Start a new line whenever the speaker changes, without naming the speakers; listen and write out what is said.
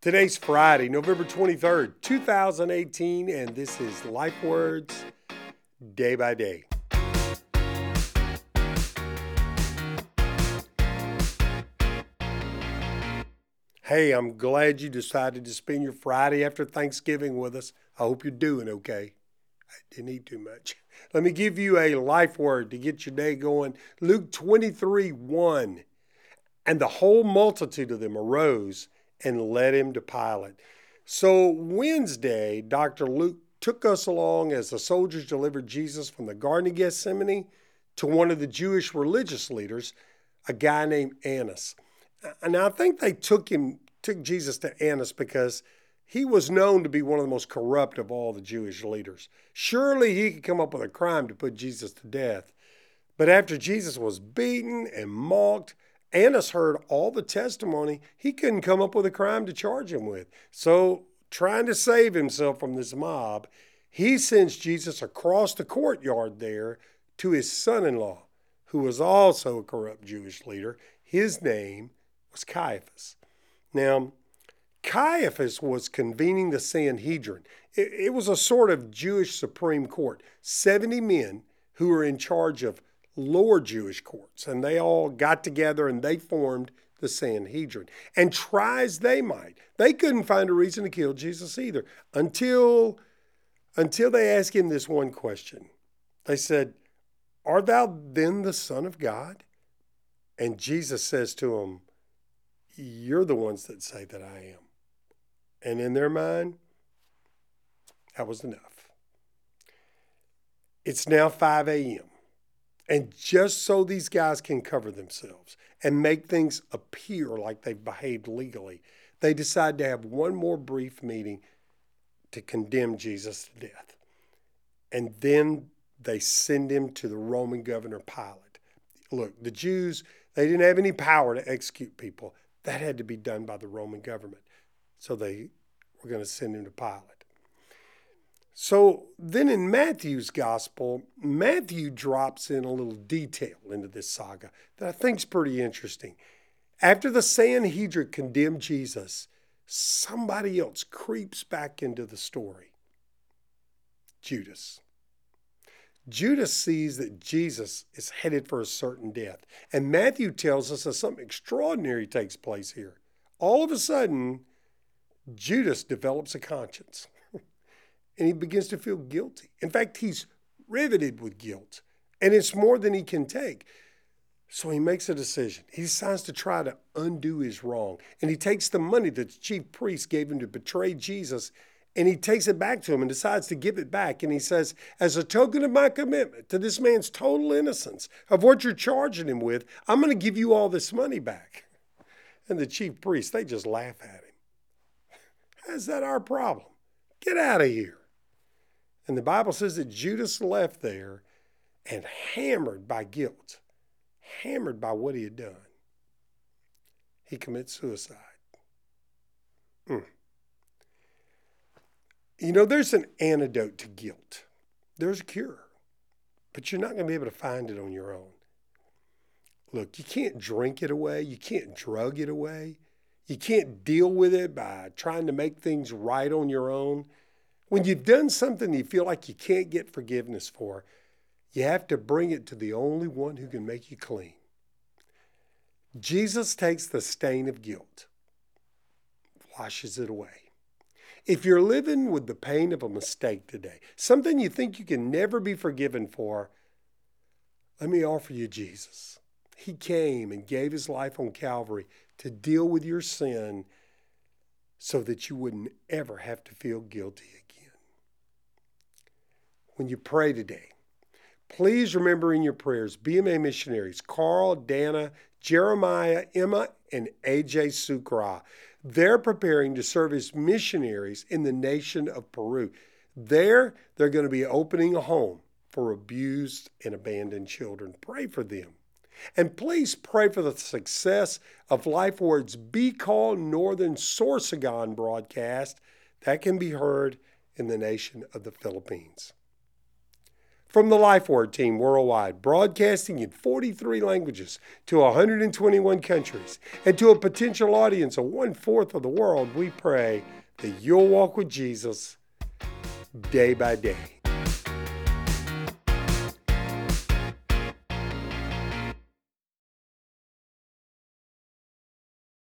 Today's Friday, November 23rd, 2018, and this is Life Words Day by Day. Hey, I'm glad you decided to spend your Friday after Thanksgiving with us. I hope you're doing okay. I didn't eat too much. Let me give you a life word to get your day going. Luke 23:1. And the whole multitude of them arose and led him to Pilate. So Wednesday, Dr. Luke took us along as the soldiers delivered Jesus from the Garden of Gethsemane to one of the Jewish religious leaders, a guy named Annas. Now, I think they took Jesus to Annas because he was known to be one of the most corrupt of all the Jewish leaders. Surely he could come up with a crime to put Jesus to death. But after Jesus was beaten and mocked, Annas heard all the testimony. He couldn't come up with a crime to charge him with. So, trying to save himself from this mob, he sends Jesus across the courtyard there to his son-in-law, who was also a corrupt Jewish leader. His name was Caiaphas. Now, Caiaphas was convening the Sanhedrin. It was a sort of Jewish Supreme Court, 70 men who were in charge of lower Jewish courts, and they all got together and they formed the Sanhedrin. And try as they might, they couldn't find a reason to kill Jesus either until they asked him this one question. They said, "Art thou then the Son of God?" And Jesus says to them, "You're the ones that say that I am." And in their mind, that was enough. It's now 5 a.m. And just so these guys can cover themselves and make things appear like they've behaved legally, they decide to have one more brief meeting to condemn Jesus to death. And then they send him to the Roman governor Pilate. Look, the Jews, they didn't have any power to execute people. That had to be done by the Roman government. So they were going to send him to Pilate. So then in Matthew's gospel, Matthew drops in a little detail into this saga that I think is pretty interesting. After the Sanhedrin condemned Jesus, somebody else creeps back into the story. Judas. Judas sees that Jesus is headed for a certain death. And Matthew tells us that something extraordinary takes place here. All of a sudden, Judas develops a conscience. And he begins to feel guilty. In fact, he's riveted with guilt. And it's more than he can take. So he makes a decision. He decides to try to undo his wrong. And he takes the money that the chief priest gave him to betray Jesus, and he takes it back to him and decides to give it back. And he says, as a token of my commitment to this man's total innocence of what you're charging him with, I'm going to give you all this money back. And the chief priests, they just laugh at him. How's that our problem? Get out of here. And the Bible says that Judas left there and hammered by guilt, hammered by what he had done, he commits suicide. You know, there's an antidote to guilt. There's a cure, but you're not going to be able to find it on your own. Look, you can't drink it away. You can't drug it away. You can't deal with it by trying to make things right on your own. When you've done something you feel like you can't get forgiveness for, you have to bring it to the only one who can make you clean. Jesus takes the stain of guilt, washes it away. If you're living with the pain of a mistake today, something you think you can never be forgiven for, let me offer you Jesus. He came and gave his life on Calvary to deal with your sin so that you wouldn't ever have to feel guilty again. When you pray today, please remember in your prayers BMA missionaries Carl, Dana, Jeremiah, Emma, and AJ Sucra. They're preparing to serve as missionaries in the nation of Peru. There, they're going to be opening a home for abused and abandoned children. Pray for them. And please pray for the success of LifeWord's Be Called Northern Sorsogon broadcast that can be heard in the nation of the Philippines. From the LifeWord team worldwide, broadcasting in 43 languages to 121 countries, and to a potential audience of 1/4 of the world, we pray that you'll walk with Jesus day by day.